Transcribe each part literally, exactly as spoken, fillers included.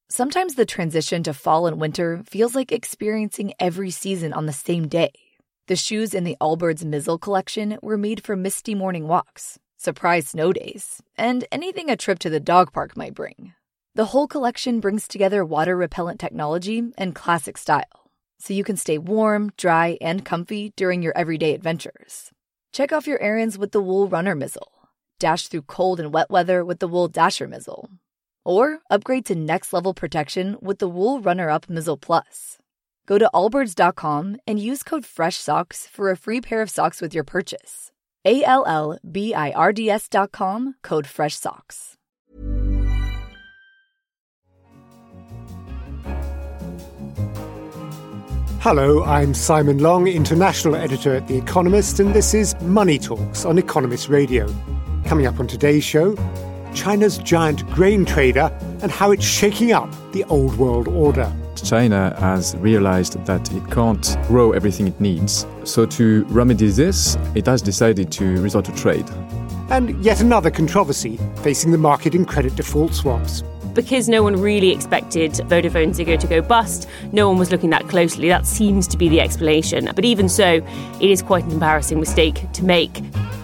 Sometimes the transition to fall and winter feels like experiencing every season on the same day. The shoes in the Allbirds Mizzle collection were made for misty morning walks, surprise snow days, and anything a trip to the dog park might bring. The whole collection brings together water-repellent technology and classic style, so you can stay warm, dry, and comfy during your everyday adventures. Check off your errands with the Wool Runner Mizzle. Dash through cold and wet weather with the Wool Dasher Mizzle. Or upgrade to next-level protection with the Wool Runner-Up Mizzle Plus. Go to allbirds dot com and use code FRESHSOCKS for a free pair of socks with your purchase. A L L B I R D S dot com, code FRESHSOCKS. Hello, I'm Simon Long, international editor at The Economist, and this is Money Talks on Economist Radio. Coming up on today's show, China's giant grain trader and how it's shaking up the old world order. China has realized that it can't grow everything it needs. So to remedy this, it has decided to resort to trade. And yet another controversy facing the market in credit default swaps. Because no one really expected VodafoneZiggo to go bust, no one was looking that closely. That seems to be the explanation. But even so, it is quite an embarrassing mistake to make.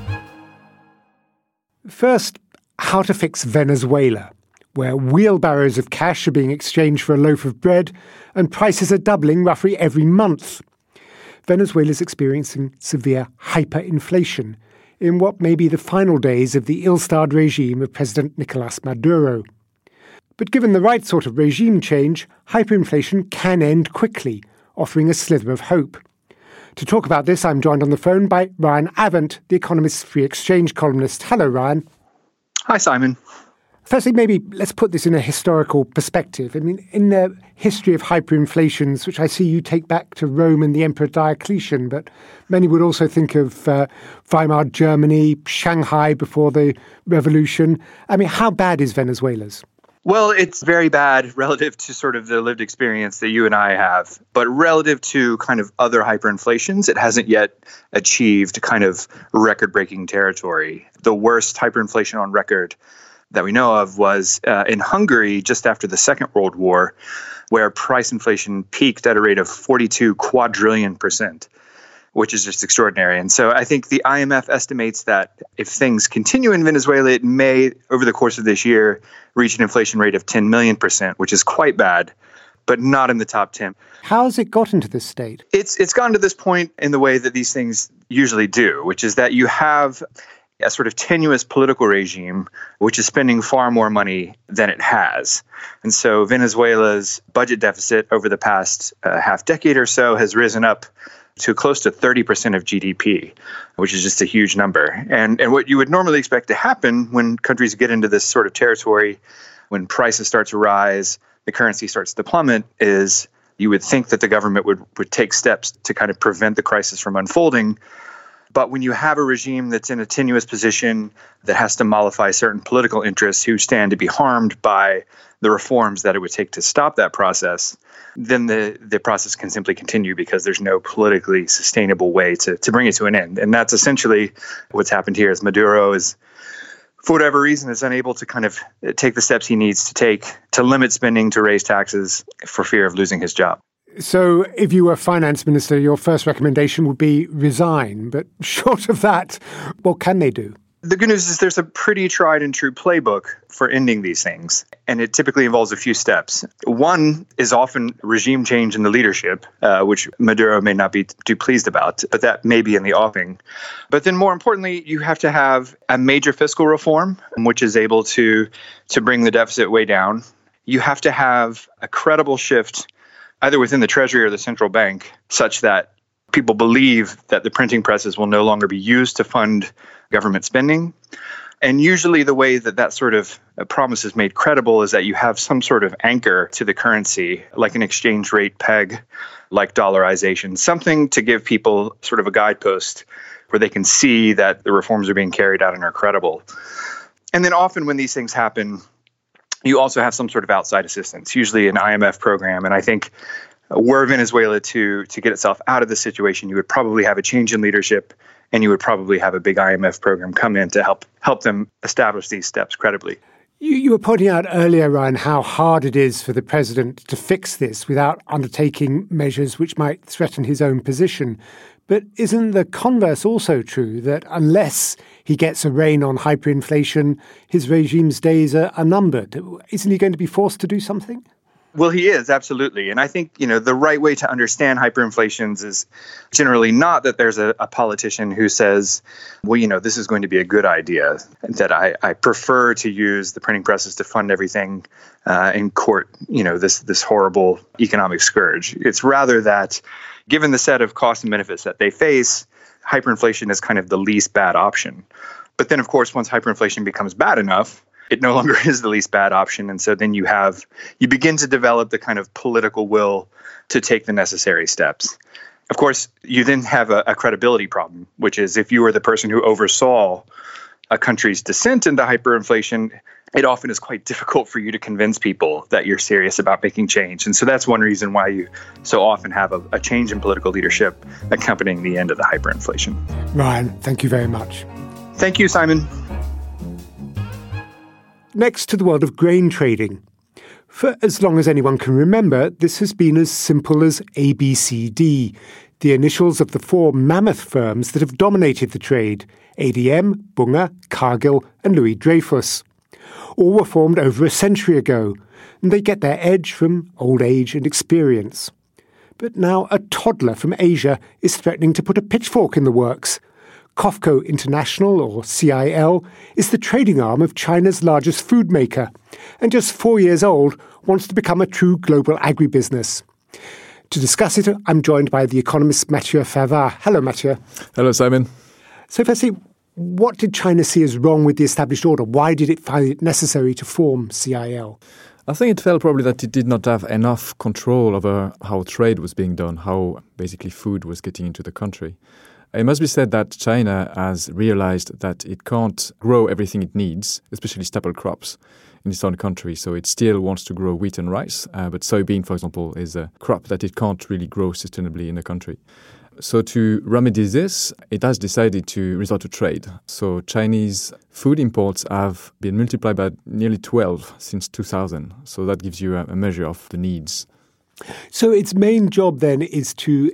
First, how to fix Venezuela, where wheelbarrows of cash are being exchanged for a loaf of bread and prices are doubling roughly every month. Venezuela is experiencing severe hyperinflation in what may be the final days of the ill-starred regime of President Nicolás Maduro. But given the right sort of regime change, hyperinflation can end quickly, offering a slither of hope. To talk about this, I'm joined on the phone by Ryan Avent, The Economist's free exchange columnist. Hello, Ryan. Hi, Simon. Firstly, maybe let's put this in a historical perspective. I mean, in the history of hyperinflations, which I see you take back to Rome and the Emperor Diocletian, but many would also think of uh, Weimar Germany, Shanghai before the revolution. I mean, how bad is Venezuela's? Well, it's very bad relative to sort of the lived experience that you and I have. But relative to kind of other hyperinflations, it hasn't yet achieved kind of record-breaking territory. The worst hyperinflation on record that we know of was uh, in Hungary just after the Second World War, where price inflation peaked at a rate of forty-two quadrillion percent, which is just extraordinary. And so I think the I M F estimates that if things continue in Venezuela, it may, over the course of this year, reach an inflation rate of ten million percent, which is quite bad, but not in the top ten. How has it gotten to this state? It's it's gotten to this point in the way that these things usually do, which is that you have a sort of tenuous political regime, which is spending far more money than it has. And so Venezuela's budget deficit over the past uh, half decade or so has risen up to close to thirty percent of G D P, which is just a huge number. And and what you would normally expect to happen when countries get into this sort of territory, when prices start to rise, the currency starts to plummet, is you would think that the government would, would take steps to kind of prevent the crisis from unfolding. But when you have a regime that's in a tenuous position that has to mollify certain political interests who stand to be harmed by the reforms that it would take to stop that process, then the, the process can simply continue because there's no politically sustainable way to, to bring it to an end. And that's essentially what's happened here is Maduro is, for whatever reason, is unable to kind of take the steps he needs to take to limit spending, to raise taxes for fear of losing his job. So if you were finance minister, your first recommendation would be resign. But short of that, what can they do? The good news is there's a pretty tried and true playbook for ending these things, and it typically involves a few steps. One is often regime change in the leadership, uh, which Maduro may not be too pleased about, but that may be in the offing. But then more importantly, you have to have a major fiscal reform, which is able to, to bring the deficit way down. You have to have a credible shift either within the Treasury or the central bank, such that people believe that the printing presses will no longer be used to fund government spending. And usually the way that that sort of promise is made credible is that you have some sort of anchor to the currency, like an exchange rate peg, like dollarization, something to give people sort of a guidepost where they can see that the reforms are being carried out and are credible. And then often when these things happen, you also have some sort of outside assistance, usually an I M F program. And I think were Venezuela to to get itself out of the situation, you would probably have a change in leadership, and you would probably have a big I M F program come in to help help them establish these steps credibly. You, you were pointing out earlier, Ryan, how hard it is for the president to fix this without undertaking measures which might threaten his own position. But isn't the converse also true, that unless he gets a rein on hyperinflation, his regime's days are, are numbered? Isn't he going to be forced to do something? Well, he is, absolutely. And I think, you know, the right way to understand hyperinflations is generally not that there's a, a politician who says, well, you know, this is going to be a good idea, that I, I prefer to use the printing presses to fund everything uh, and court, you know, this, this horrible economic scourge. It's rather that given the set of costs and benefits that they face, hyperinflation is kind of the least bad option. But then, of course, once hyperinflation becomes bad enough, it no longer is the least bad option. And so then you have, you begin to develop the kind of political will to take the necessary steps. Of course, you then have a, a credibility problem, which is if you were the person who oversaw a country's descent into hyperinflation, it often is quite difficult for you to convince people that you're serious about making change. And so that's one reason why you so often have a, a change in political leadership accompanying the end of the hyperinflation. Ryan, thank you very much. Thank you, Simon. Next to the world of grain trading. For as long as anyone can remember, this has been as simple as A B C D, the initials of the four mammoth firms that have dominated the trade: A D M, Bunge, Cargill and Louis Dreyfus. All were formed over a century ago, and they get their edge from old age and experience. But now a toddler from Asia is threatening to put a pitchfork in the works. COFCO International, or C I L, is the trading arm of China's largest food maker, and just four years old, wants to become a true global agribusiness. To discuss it, I'm joined by the economist Mathieu Favard. Hello, Mathieu. Hello, Simon. So firstly, what did China see as wrong with the established order? Why did it find it necessary to form C I L? I think it felt probably that it did not have enough control over how trade was being done, how basically food was getting into the country. It must be said that China has realized that it can't grow everything it needs, especially staple crops, in its own country. So it still wants to grow wheat and rice, uh, but soybean, for example, is a crop that it can't really grow sustainably in the country. So to remedy this, it has decided to resort to trade. So Chinese food imports have been multiplied by nearly twelve since two thousand. So that gives you a, a measure of the needs. So its main job then is to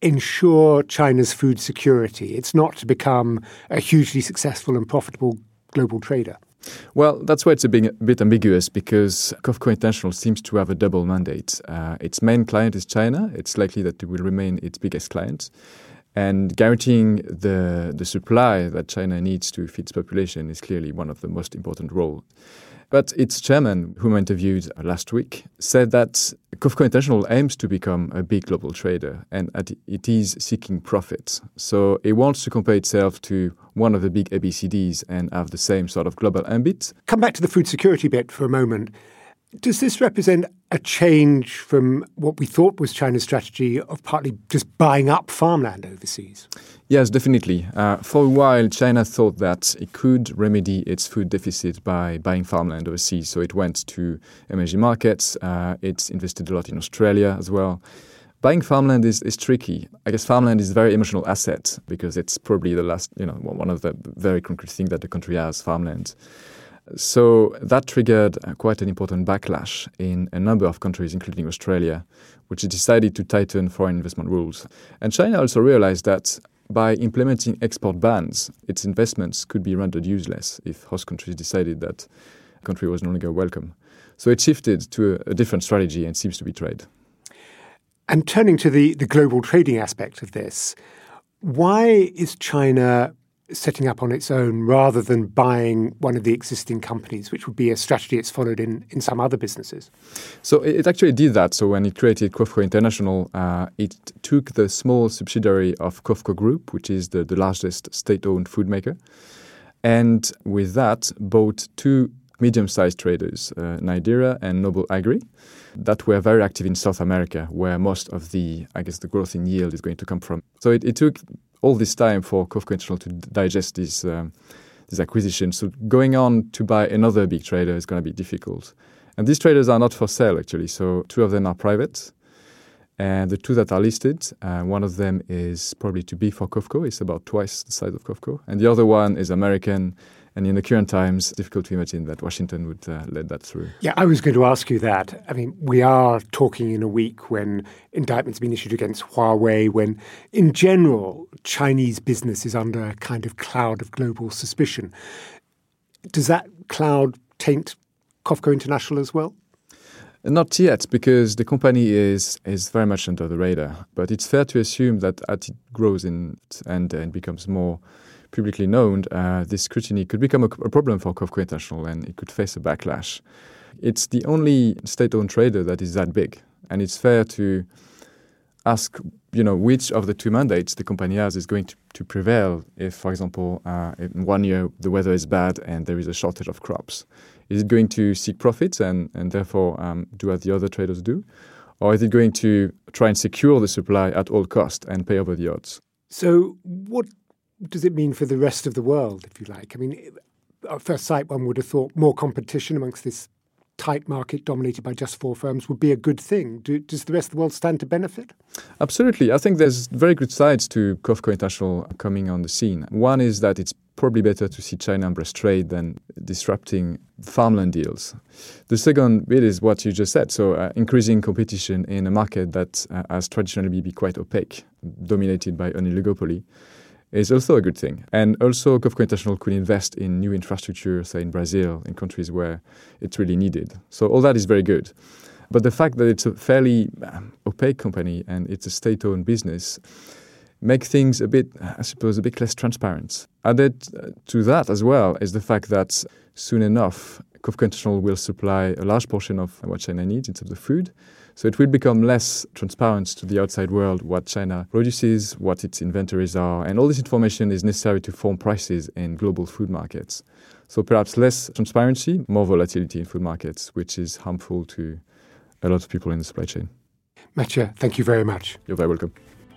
ensure China's food security. It's not to become a hugely successful and profitable global trader. Well, that's why it's a bit, a bit ambiguous, because COFCO International seems to have a double mandate. Uh, its main client is China. It's likely that it will remain its biggest client. And guaranteeing the, the supply that China needs to feed its population is clearly one of the most important roles. But its chairman, whom I interviewed last week, said that COFCO International aims to become a big global trader and that it is seeking profits. So it wants to compare itself to one of the big A B C Ds and have the same sort of global ambit. Come back to the food security bit for a moment. Does this represent a change from what we thought was China's strategy of partly just buying up farmland overseas? Yes, definitely. Uh, for a while, China thought that it could remedy its food deficit by buying farmland overseas. So it went to emerging markets. Uh, it invested a lot in Australia as well. Buying farmland is, is tricky. I guess farmland is a very emotional asset because it's probably the last, you know, one of the very concrete things that the country has, farmland. So that triggered quite an important backlash in a number of countries, including Australia, which decided to tighten foreign investment rules. And China also realized that by implementing export bans, its investments could be rendered useless if host countries decided that the country was no longer welcome. So it shifted to a, a different strategy and seems to be trade. And turning to the, the global trading aspect of this, why is China setting up on its own rather than buying one of the existing companies, which would be a strategy it's followed in, in some other businesses? So it actually did that. So when it created COFCO International, uh, it took the small subsidiary of COFCO Group, which is the, the largest state-owned food maker, and with that bought two medium-sized traders, uh, Nidera and Noble Agri, that were very active in South America, where most of the, I guess, the growth in yield is going to come from. So it, it took all this time for COFCO International to digest this, um, this acquisition. So going on to buy another big trader is going to be difficult. And these traders are not for sale, actually. So two of them are private. And the two that are listed, uh, one of them is probably too big for COFCO. It's about twice the size of COFCO. And the other one is American, And in the current times, difficult to imagine that Washington would uh, let that through. Yeah, I was going to ask you that. I mean, we are talking in a week when indictments have been issued against Huawei, when, in general, Chinese business is under a kind of cloud of global suspicion. Does that cloud taint COFCO International as well? Not yet, because the company is is very much under the radar. But it's fair to assume that as it grows in and, and becomes more publicly known, uh, this scrutiny could become a, a problem for COFCO International, and it could face a backlash. It's the only state-owned trader that is that big, and it's fair to ask, you know, which of the two mandates the company has is going to, to prevail if, for example, uh, in one year the weather is bad and there is a shortage of crops. Is it going to seek profits and, and therefore um, do what the other traders do? Or is it going to try and secure the supply at all cost and pay over the odds? So what does it mean for the rest of the world, if you like? I mean, at first sight, one would have thought more competition amongst this tight market dominated by just four firms would be a good thing. Do, does the rest of the world stand to benefit? Absolutely. I think there's very good sides to COFCO International coming on the scene. One is that it's probably better to see China embrace trade than disrupting farmland deals. The second bit is what you just said, so uh, increasing competition in a market that uh, has traditionally been quite opaque, dominated by an oligopoly, is also a good thing. And also COFCO International could invest in new infrastructure, say in Brazil, in countries where it's really needed. So all that is very good. But the fact that it's a fairly um, opaque company and it's a state-owned business make things a bit, I suppose, a bit less transparent. Added to that as well is the fact that soon enough, COFCO International will supply a large portion of what China needs in terms of food. So it will become less transparent to the outside world what China produces, what its inventories are, and all this information is necessary to form prices in global food markets. So perhaps less transparency, more volatility in food markets, which is harmful to a lot of people in the supply chain. Mathieu, thank you very much. You're very welcome.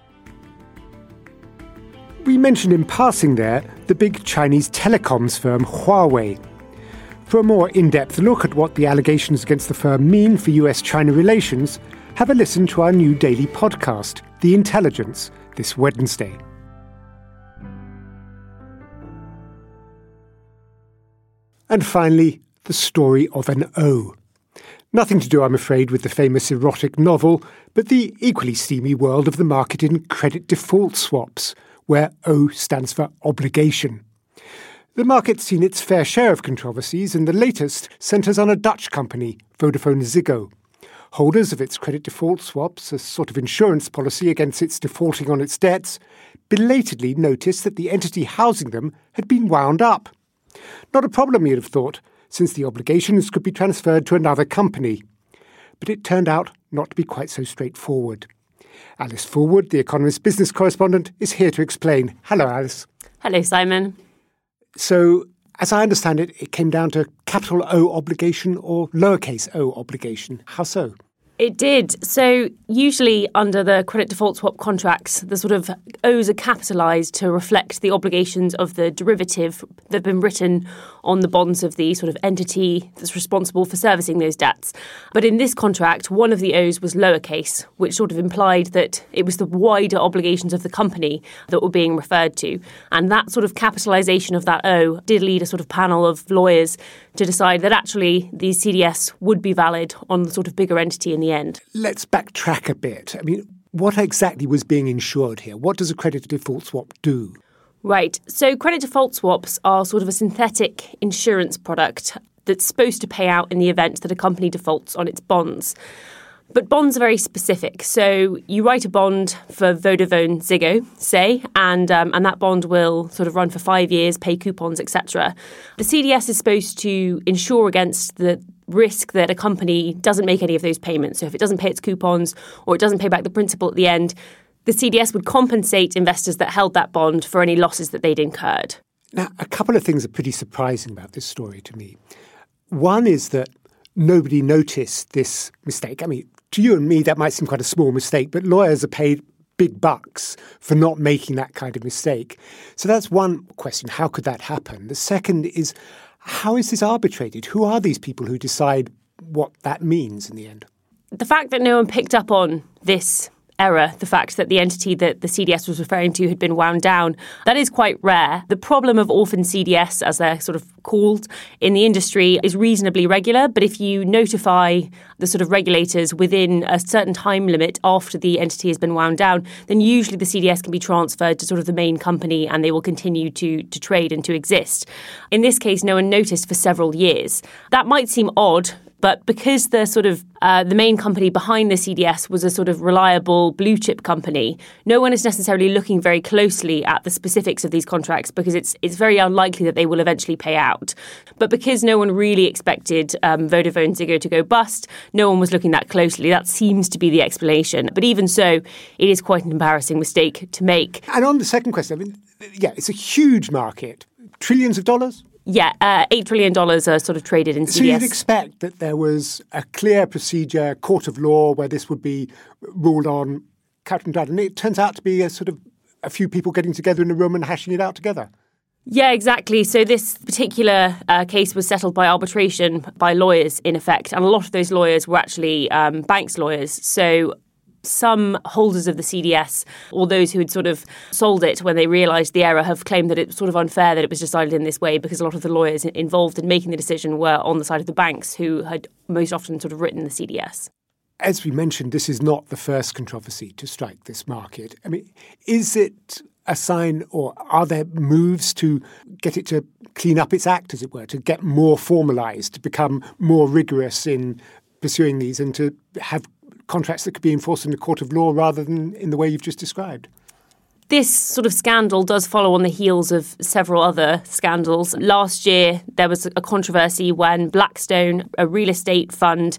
We mentioned in passing there the big Chinese telecoms firm Huawei. For a more in-depth look at what the allegations against the firm mean for U S China relations, have a listen to our new daily podcast, The Intelligence, this Wednesday. And finally, the story of an O. Nothing to do, I'm afraid, with the famous erotic novel, but the equally steamy world of the market in credit default swaps, where O stands for obligation. The market's seen its fair share of controversies, and the latest centres on a Dutch company, VodafoneZiggo. Holders of its credit default swaps, a sort of insurance policy against its defaulting on its debts, belatedly noticed that the entity housing them had been wound up. Not a problem, you'd have thought, since the obligations could be transferred to another company. But it turned out not to be quite so straightforward. Alice Fulwood, The Economist business correspondent, is here to explain. Hello, Alice. Hello, Simon. So, as I understand it, it came down to capital O obligation or lowercase o obligation. How so? It did. So usually under the credit default swap contracts, the sort of O's are capitalised to reflect the obligations of the derivative that have been written on the bonds of the sort of entity that's responsible for servicing those debts. But in this contract, one of the O's was lowercase, which sort of implied that it was the wider obligations of the company that were being referred to. And that sort of capitalisation of that O did lead a sort of panel of lawyers to decide that actually the C D S would be valid on the sort of bigger entity in the end. Let's backtrack a bit. I mean, what exactly was being insured here? What does a credit default swap do? Right. So credit default swaps are sort of a synthetic insurance product that's supposed to pay out in the event that a company defaults on its bonds. But bonds are very specific. So you write a bond for VodafoneZiggo, say, and um, and that bond will sort of run for five years, pay coupons, et cetera. The C D S is supposed to insure against the risk that a company doesn't make any of those payments. So if it doesn't pay its coupons or it doesn't pay back the principal at the end, the C D S would compensate investors that held that bond for any losses that they'd incurred. Now, a couple of things are pretty surprising about this story to me. One is that nobody noticed this mistake. I mean, to you and me, that might seem quite a small mistake, but lawyers are paid big bucks for not making that kind of mistake. So that's one question. How could that happen? The second is, how is this arbitrated? Who are these people who decide what that means in the end? The fact that no one picked up on this error, the fact that the entity that the C D S was referring to had been wound down. That is quite rare. The problem of orphan C D S, as they're sort of called in the industry, is reasonably regular. But if you notify the sort of regulators within a certain time limit after the entity has been wound down, then usually the C D S can be transferred to sort of the main company and they will continue to, to trade and to exist. In this case, no one noticed for several years. That might seem odd, but because the sort of uh, the main company behind the C D S was a sort of reliable blue chip company, no one is necessarily looking very closely at the specifics of these contracts because it's it's very unlikely that they will eventually pay out. But because no one really expected um, VodafoneZiggo to go bust, no one was looking that closely. That seems to be the explanation. But even so, it is quite an embarrassing mistake to make. And on the second question, I mean, yeah, it's a huge market, trillions of dollars. Yeah, uh, eight trillion dollars are sort of traded in C D S. So you'd expect that there was a clear procedure, court of law, where this would be ruled on cut and dried. And it turns out to be a sort of a few people getting together in a room and hashing it out together. Yeah, exactly. So this particular uh, case was settled by arbitration by lawyers, in effect. And a lot of those lawyers were actually um, banks' lawyers. So some holders of the C D S, or those who had sort of sold it when they realised the error, have claimed that it was sort of unfair that it was decided in this way because a lot of the lawyers involved in making the decision were on the side of the banks who had most often sort of written the C D S. As we mentioned, this is not the first controversy to strike this market. I mean, is it a sign, or are there moves to get it to clean up its act, as it were, to get more formalised, to become more rigorous in pursuing these and to have contracts that could be enforced in the court of law rather than in the way you've just described? This sort of scandal does follow on the heels of several other scandals. Last year, there was a controversy when Blackstone, a real estate fund,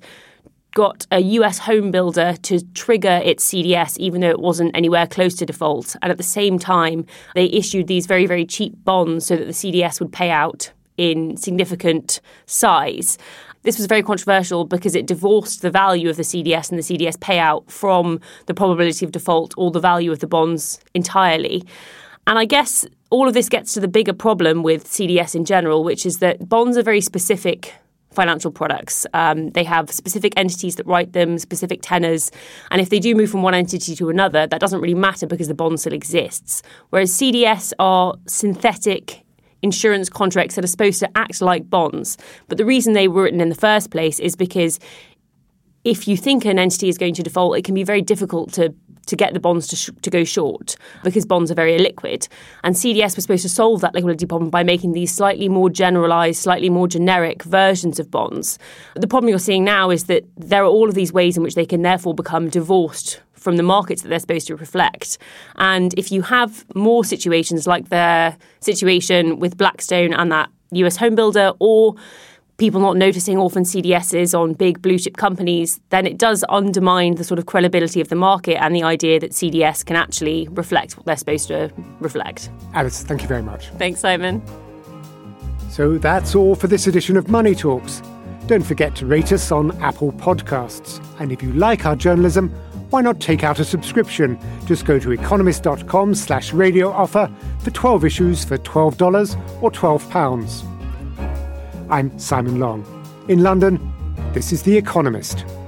got a U S home builder to trigger its C D S, even though it wasn't anywhere close to default. And at the same time, they issued these very, very cheap bonds so that the C D S would pay out in significant size. This was very controversial because it divorced the value of the C D S and the C D S payout from the probability of default or the value of the bonds entirely. And I guess all of this gets to the bigger problem with C D S in general, which is that bonds are very specific financial products. Um, they have specific entities that write them, specific tenors. And if they do move from one entity to another, that doesn't really matter because the bond still exists. Whereas C D S are synthetic insurance contracts that are supposed to act like bonds. But the reason they were written in the first place is because if you think an entity is going to default, it can be very difficult to to get the bonds to, sh- to go short because bonds are very illiquid. And C D S was supposed to solve that liquidity problem by making these slightly more generalised, slightly more generic versions of bonds. The problem you're seeing now is that there are all of these ways in which they can therefore become divorced from the markets that they're supposed to reflect. And if you have more situations like the situation with Blackstone and that U S home builder, or people not noticing orphan C D Ss on big blue chip companies, then it does undermine the sort of credibility of the market and the idea that C D S can actually reflect what they're supposed to reflect. Alice, thank you very much. Thanks, Simon. So that's all for this edition of Money Talks. Don't forget to rate us on Apple Podcasts. And if you like our journalism, why not take out a subscription? Just go to economist.com slash radio offer for twelve issues for twelve dollars or twelve pounds. I'm Simon Long. In London, this is The Economist.